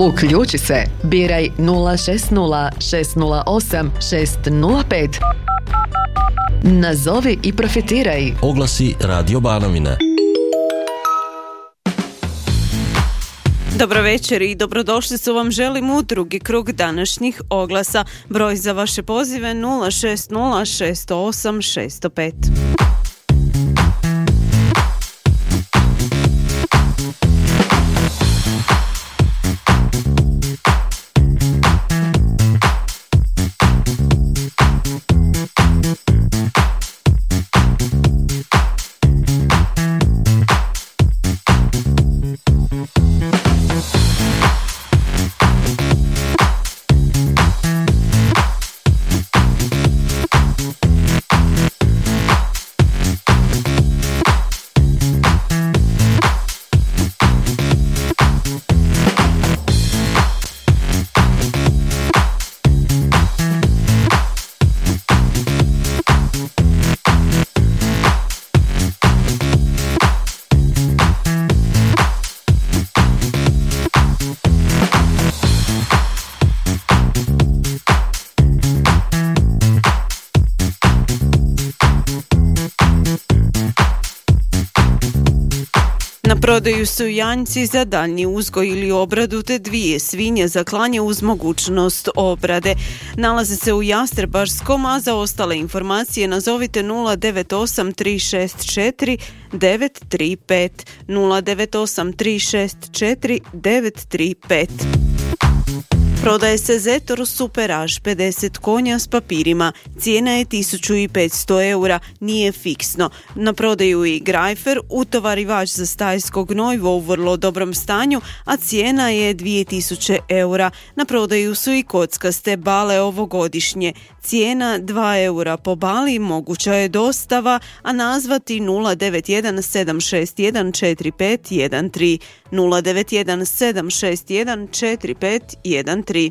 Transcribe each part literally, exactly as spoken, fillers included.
Uključi se, biraj nula šest nula šest nula osam šest nula pet. Nazovi i profitiraj. Oglasi Radio Banovina. Dobro večer i dobrodošli su vam želim u drugi krug današnjih oglasa. Broj za vaše pozive nula šest nula šest osam šest pet. Prodaju su janjci za daljnji uzgoj ili obradu te dvije svinje za klanje uz mogućnost obrade. Nalaze se u Jastrebarskom, a za ostale informacije nazovite nula devet osam tri šest četiri devet tri pet nula devet osam tri šest četiri devet tri pet. Prodaje se Zetor Superaž pedeset konja s papirima. Cijena je tisuću petsto eura, nije fiksno. Na prodaju i Grajfer, utovarivač za stajsko gnojivo u vrlo dobrom stanju, a cijena je dvije tisuće eura. Na prodaju su i kockaste bale ovogodišnje. Cijena dva eura po bali, moguća je dostava, a nazvati nula devet jedan sedam šest jedan četiri pet jedan tri nula devet jedan sedam šest jedan četiri pet jedan tri.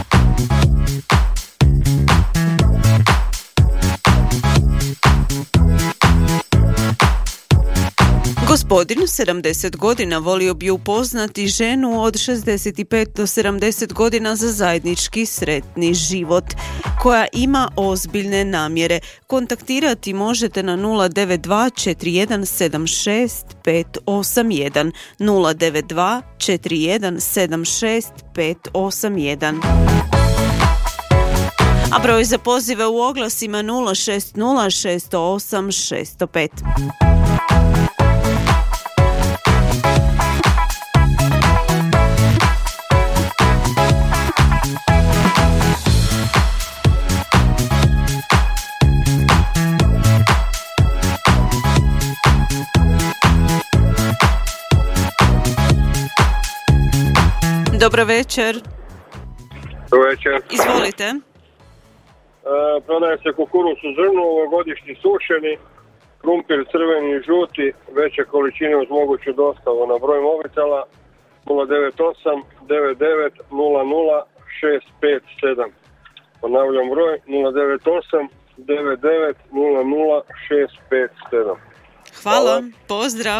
Gospodin sedamdeset godina volio bi upoznati ženu od šezdeset pet do sedamdeset godina za zajednički sretni život, koja ima ozbiljne namjere. Kontaktirati možete na nula devet dva četiri jedan sedam šest pet osam jedan nula devet dva četiri jedan sedam šest pet osam jedan. A broj za pozive u oglasima nula šest nula šest osam šest pet. Dobro večer. Dobro večer. Izvolite. E, prodaje se kukuruz u zrnu, ovogodišnji sušeni, krumpir crveni i žuti, veće količine uz moguću dostavu na broj mobitela nula devet osam devet devet nula nula šest pet sedam. Ponavljam broj nula devet osam devet devet nula nula šest pet sedam. Hvala, Hvala. Pozdrav.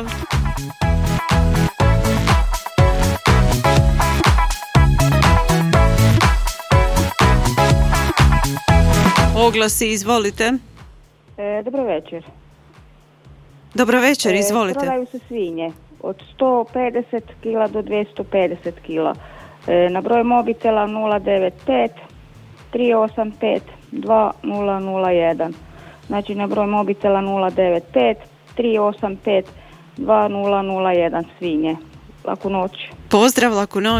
Oglasi, izvolite. E, dobro večer. Dobro večer, izvolite. E, prodaju se svinje od sto pedeset kila do dvjesto pedeset kila. E, na broj mobitela nula devet pet tri osam pet dva nula nula jedan. Znači na broj mobitela nula devet pet tri osam pet dva nula nula jedan svinje. Laku noć. Pozdrav, laku noć.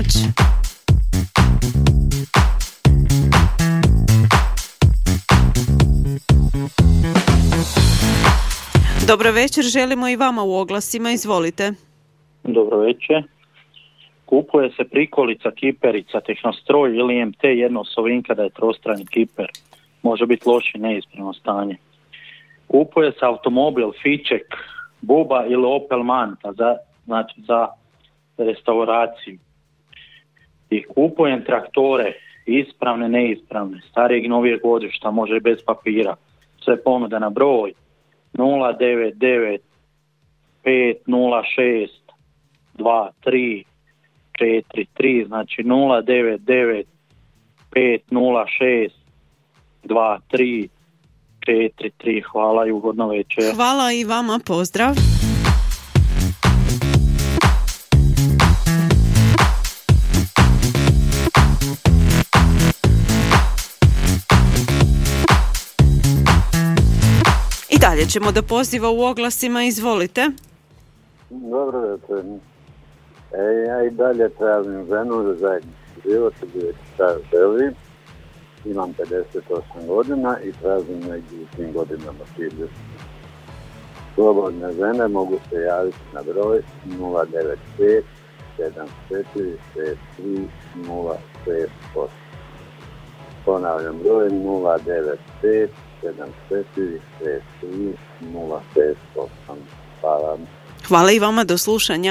Dobro večer, želimo i vama u oglasima, izvolite. Dobro večer. Kupuje se prikolica, kiperica, tehnostroj ili M T jednosovinka da je trostrani kiper. Može biti loše neispravno stanje. Kupuje se automobil, fiček, buba ili Opel Manta, za, znači za restauraciju. I kupujem traktore, ispravne, neispravne, starijeg novijeg godišta, može bez papira. Sve ponuda na broj nula devet devet pet nula šest dva tri četiri tri, znači nula devet devet pet nula šest dva tri četiri tri. Hvala i ugodno večer. Hvala i vama, pozdrav. I dalje ćemo do poziva u oglasima, izvolite. Dobro večer. E, ja i dalje tražim ženu za zajednički život, gdje šta želim. Imam pedeset osam godina i tražim negdje u tim godinama trideset. Slobodne žene mogu se javiti na broj nula devet pet sedam četiri šest tri nula šest osam. Ponavljam broj nula devet pet sedam četiri šest tri nula šest osam. Hvala. Hvala i vama, do slušanja.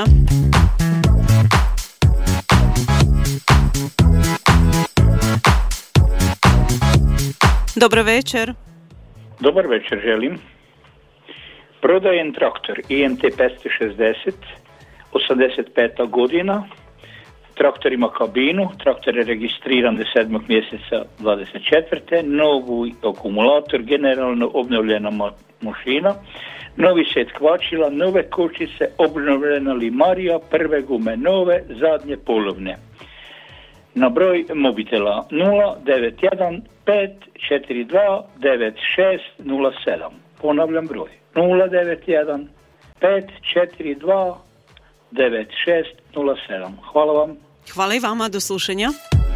Dobro večer. Dobar večer želim. Prodajem traktor I M T petsto šezdeset, osamdeset peta godina. Traktor ima kabinu, traktor je registriran do sedmog mjeseca dvadeset četvrte Novi akumulator, generalno obnovljena mašina, novi set kvačila, nove kočice, obnovljena limarija, prve gume nove, zadnje polovne. Na broj mobitela nula devet jedan pet četiri dva devet šest nula sedam. Ponavljam broj nula devet jedan pet četiri dva devet šest nula sedam. Hvala vam. Hvala i vama, do slušanja.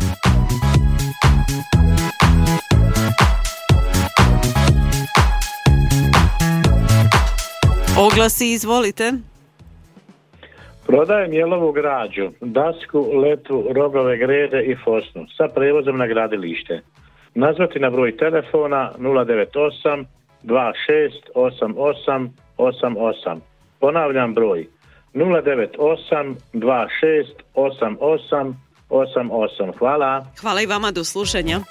Oglasi, izvolite. Prodajem jelovu građu, dasku, letvu, rogove grede i fosnu sa prevozom na gradilište. Nazvati na broj telefona nula devet osam dva šest osam osam osam osam. Ponavljam broj nula devet osam dva šest osam osam osam osam. Hvala. Hvala i vama, do slušanja.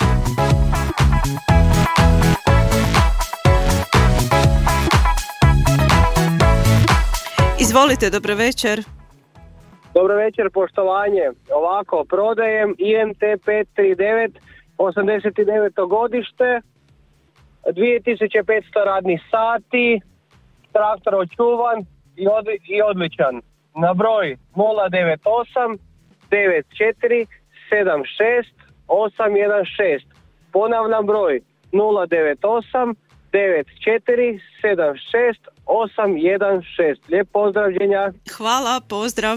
Izvolite, dobro večer. Dobro večer, poštovanje. Ovako, prodajem I M T pet tri devet, osamdeset deveto godište, dvije tisuće petsto radnih sati, traktor očuvan i, od, i odličan. Na broj nula devet osam devet četiri sedam šest osam jedan šest. Ponavljam broj nula devet osam devet četiri sedam šest osam jedan šest. Lijep pozdrav, ženja. Hvala, pozdrav.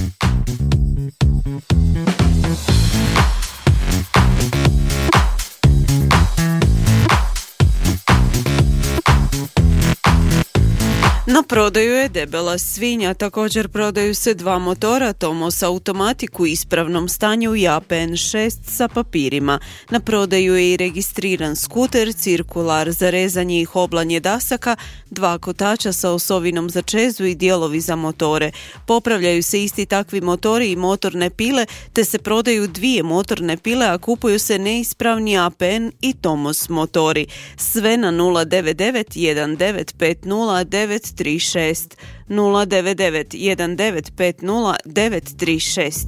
Na prodaju je debela svinja, također prodaju se dva motora Tomos automatik u ispravnom stanju i A P N šest sa papirima. Na prodaju je i registriran skuter, cirkular za rezanje i hoblanje dasaka, dva kotača sa osovinom za čezu i dijelovi za motore. Popravljaju se isti takvi motori i motorne pile, te se prodaju dvije motorne pile, a kupuju se neispravni A P N i Tomos motori. Sve na nula devet devet jedan devet pet nula devet tri šest nula devet devet jedan devet pet nula devet tri šest.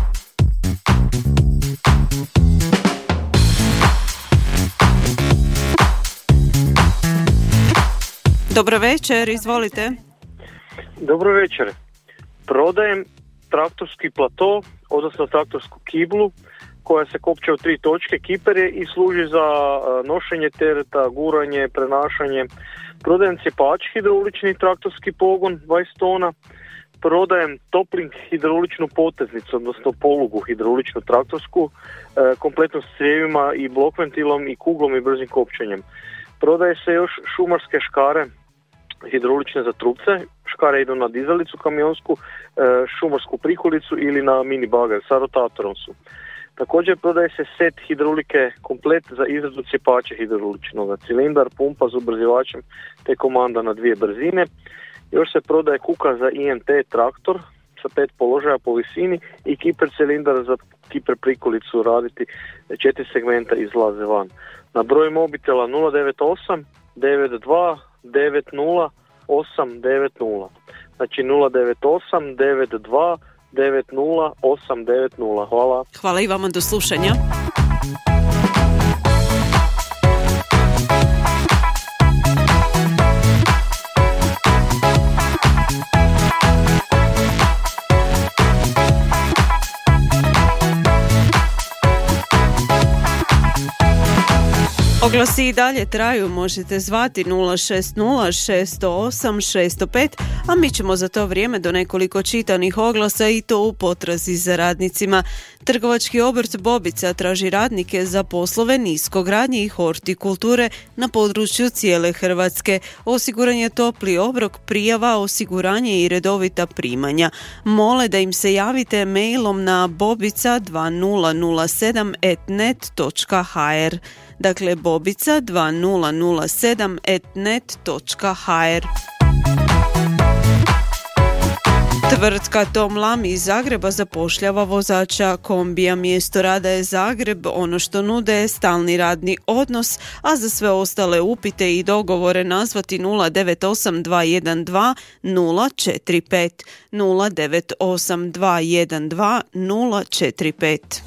Dobro večer, izvolite. Dobro večer. Prodajem traktorski plato, odnosno traktorsku kiblu koja se kopče u tri točke, kipere, i služi za nošenje tereta, guranje, prenašanje. Prodajem cjepač hidraulični traktorski pogon dvadeset tona. Prodajem topling hidrauličnu poteznicu, odnosno polugu hidrauličnu traktorsku, e, kompletno s cijevima i blok ventilom i kuglom i brzim kopčenjem. Prodaje se još šumarske škare hidraulične za trupce. Škare idu na dizalicu kamionsku, e, šumarsku prikolicu ili na mini bager, sa rotatorom su. Također prodaje se set hidraulike komplet za izradu cjepača hidrauličnog, cilindar, pumpa s ubrzivačem te komanda na dvije brzine. Još se prodaje kuka za I M T traktor sa pet položaja po visini i kiper cilindar za kiper prikolicu raditi, četiri segmenta izlaze van. Na broj mobitela nula devet osam devet dva devet nula osam devet nula. Znači nula devet osam devet dva devet nula osam devet nula. Hvala. Hvala i vama, do slušanja. Oglasi i dalje traju, možete zvati nula šest nula šest zero osam šest zero pet, a mi ćemo za to vrijeme do nekoliko čitanih oglasa i to u potrazi za radnicima. Trgovački obrt Bobica traži radnike za poslove niskogradnje i hortikulture na području cijele Hrvatske. Osiguran je topli obrok, prijava, osiguranje i redovita primanja. Mole da im se javite mailom na bobica dva nula nula sedam at net točka ha er. Dakle, bobica dva nula nula sedam at net točka ha er. Tvrtka Tom Lam iz Zagreba zapošljava vozača kombija. Mjesto rada je Zagreb, ono što nude je stalni radni odnos, a za sve ostale upite i dogovore nazvati nula devet osam dva jedan dva nula četiri pet nula devet osam dva jedan dva nula četiri pet.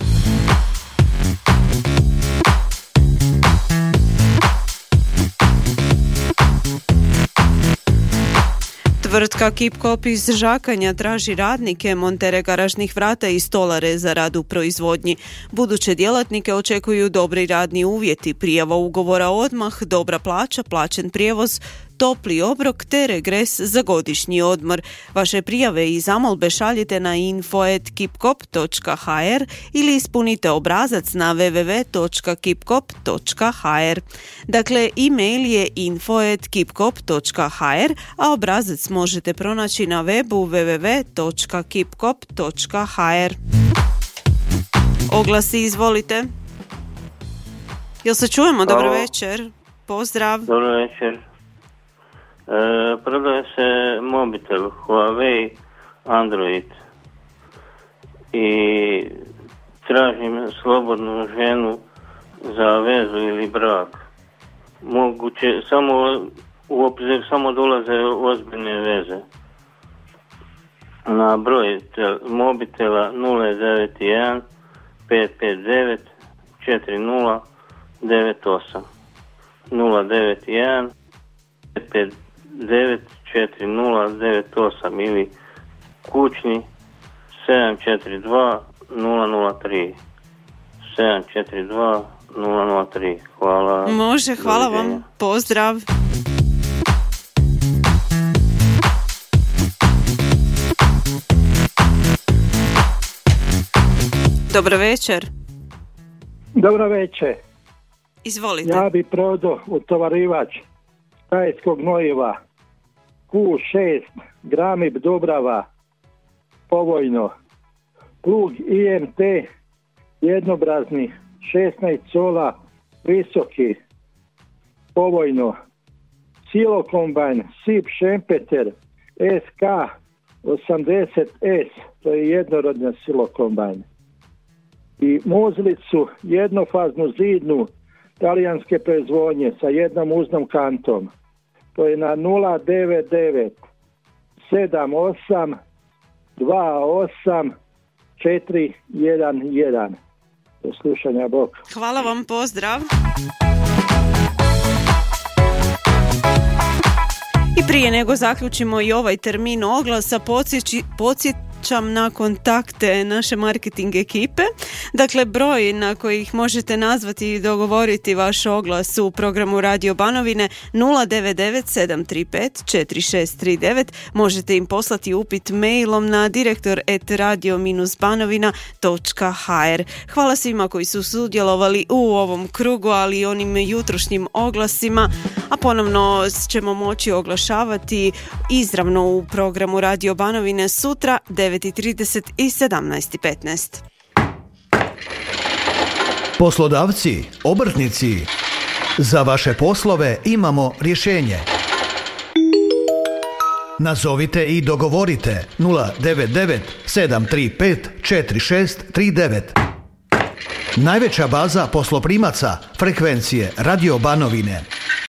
Tvrtka Kipkop iz Žakanja traži radnike, montere garažnih vrata i stolare za rad u proizvodnji. Buduće djelatnike očekuju dobri radni uvjeti, prijava ugovora odmah, dobra plaća, plaćen prijevoz, topli obrok te regres za godišnji odmor. Vaše prijave i zamolbe šaljite na info at kipkop točka ha er ili ispunite obrazac na w w w točka kipkop točka ha er. Dakle, e-mail je info at kipkop točka ha er, a obrazac možete pronaći na webu w w w točka kipkop točka ha er. Oglasi, izvolite. Jel se čujemo? Dobro večer. Pozdrav. Dobro večer. E, prodaje se mobitel Huawei Android i tražim slobodnu ženu za vezu ili brak. Moguće, samo u obzir samo dolaze ozbiljne veze. Na broj tel, mobitela nula devet jedan pet pet devet četiri nula devet osam nula devet jedan pet pet devet četiri nula devet osam ili kućni sedam četiri dva nula nula tri sedam četiri dva nula nula tri. Hvala. Može, hvala vam. Pozdrav. Dobro večer. Dobro večer. Izvolite. Ja bi prodao utovarivač stajskog gnojiva Q šest Gramib Dubrava povojno, plug I M T jednobrazni šesnaest cola visoki povojno, silo kombajn Sip Šempeter S K osamdeset S, to je jednorodna silo kombajn, i muzlicu jednofaznu zidnu talijanske proizvodnje sa jednom uznom kantom. To je na nula devet devet sedam osam dva osam četiri jedan jedan. Do slušanja, bok. Hvala vam, pozdrav. I prije nego zaključimo i ovaj termin oglasa, podsjeći, podsjećam na kontakte naše marketing ekipe. Dakle, broj na koji ih možete nazvati i dogovoriti vaš oglas u programu Radio Banovine nula devet devet sedam tri pet četiri šest tri devet. Možete im poslati upit mailom na direktor at radio banovina točka ha er. Hvala svima koji su sudjelovali u ovom krugu, ali i onim jutrošnjim oglasima, a ponovno ćemo moći oglašavati izravno u programu Radio Banovine sutra devet i trideset i sedamnaest i petnaest. Poslodavci, obrtnici, za vaše poslove imamo rješenje. Nazovite i dogovorite nula devet devet sedam tri pet četiri šest tri devet. Najveća baza posloprimaca frekvencije Radio Banovine.